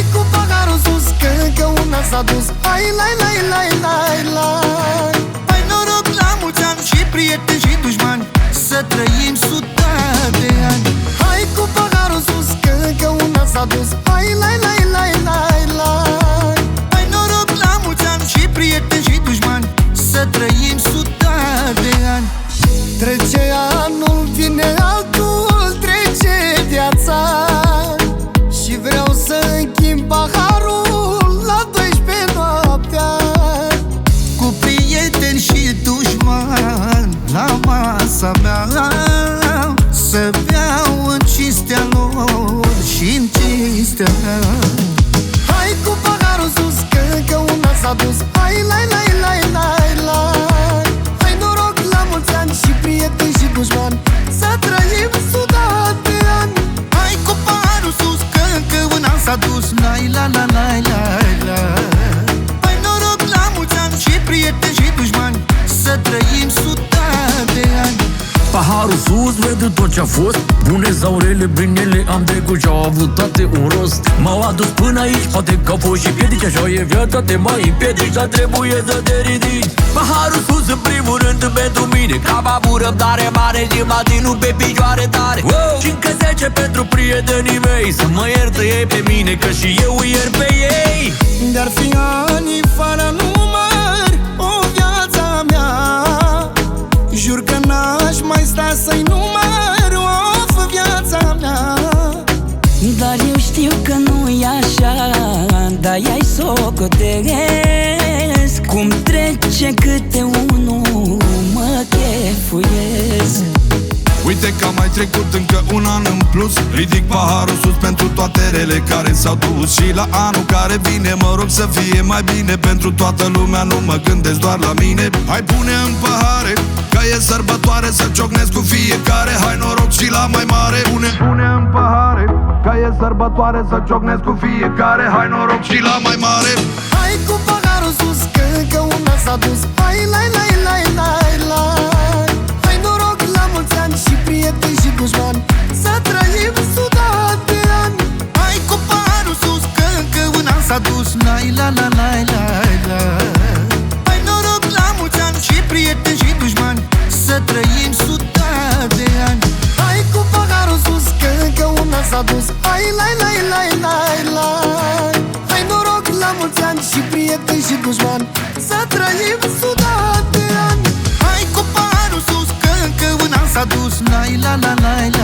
cu paharul sus, că încă una s-a dus. Hai, lai, lai, lai, lai, lai. Hai noroc la mulți ani și prieteni și dușmani, să trăim 100 de ani. Hai cu paharul sus, că încă una s-a dus. Hai, lai, lai, lai, lai, lai. Hai noroc la mulți ani și prieteni și dușmani, să trăim 100 de ani. Trece anul, vine altul, trece viața, și vreau să închin paharul la 12 noaptea. Cu prieteni și dușmani la masa mea, să beau în cinstea lor și în cinstea mea. Hai cu paharul sus, că încă una s-a dus. Hai, lai, lai, lai, lai, lai. Hai noroc la mulți ani și prieteni și dușmani, să trăim 100 de ani. Hai cu paharul sus, că încă un an s-a dus. Lai, la, la, lai, lai, lai. Hai noroc la mulți ani și prieteni și dușmani, să trăim 100 de ani. Paharul sus vede tot ce-a fost, bune sau rele, binele am trecut și-au avut toate un rost. M-au adus până aici, poate că au fost și piedici, așa e viața, te mai împiedici, dar trebuie să te ridici. Paharul sus în primul rând pentru mine, că am avut răbdare mare și m-a ținut pe picioare tare. Și încă 10 pentru prietenii mei, să mă ierte ei pe mine, că și eu îi iert pe ei. De-ar fi ani fără număr o viața mea, jur că n-aș mai sta să-i număr of viața mea. Dar eu știu că nu-i așa, dar ea-i socotesc. Cum trece câte unul, mă chefuiesc. Uite că am mai trecut încă un an în plus, ridic paharul sus pentru toate rele care s-au dus. Și la anul care vine mă rog să fie mai bine pentru toată lumea, nu mă gândesc doar la mine. Hai pune în pahare, că e sărbătoare, să ciocnesc cu fiecare. Hai noroc și la mai mare. Pune în pahare, că e sărbătoare, să ciocnesc cu fiecare. Hai noroc și la mai mare. Hai cu paharul sus, că încă una s-a dus. Hai, lai, lai, lai, lai, lai. Hai noroc la mulți ani și prieteni și dușmani, să trăim 100 de ani. Hai cu paharul sus, că încă un an s-a dus. Lai, la, la, lai, lai, lai. Hai noroc la mulți ani și prieteni și dușmani, să trăim 100 de ani. Hai cu paharul sus, că încă una s-a dus. Hai, lai, lai, lai, lai, lai. Hai noroc la mulți ani și prieteni și dușmani, să trăim 100 de ani. Hai cu paharul sus, că încă un an s-a dus. Lai, la, la, lai, lai.